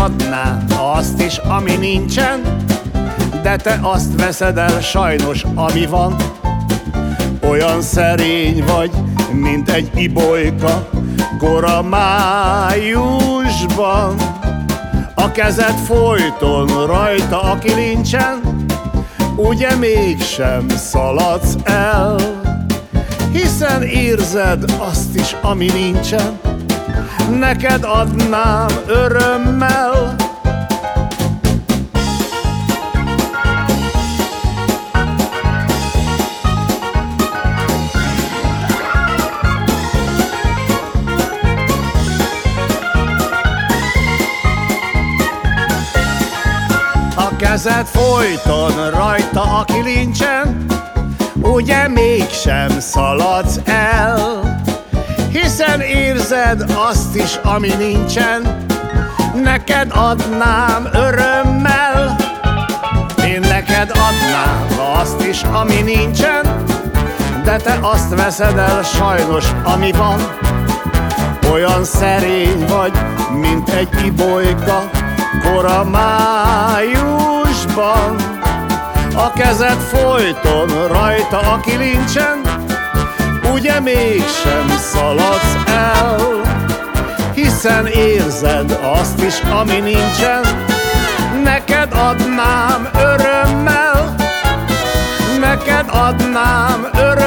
adnám azt is, ami nincsen, de te azt veszed el sajnos, ami van. Olyan szerény vagy, mint egy ibolyka kora májusban. A kezed folyton rajta a kilincsen, ugye mégsem szaladsz el, hiszen érzed azt is, ami nincsen, neked adnám örömmel. A kezed folyton rajta a kilincsen, ugye mégsem szaladsz el, hiszen érzed azt is, ami nincsen, neked adnám örömmel. Én neked adnám azt is, ami nincsen, de te azt veszed el sajnos, ami van. Olyan szerény vagy, mint egy ibolyka kora májusban. A kezed folyton rajta a kilincsen, ugye mégsem szaladsz el, hiszen érzed azt is, ami nincsen, neked adnám örömmel, neked adnám örömmel.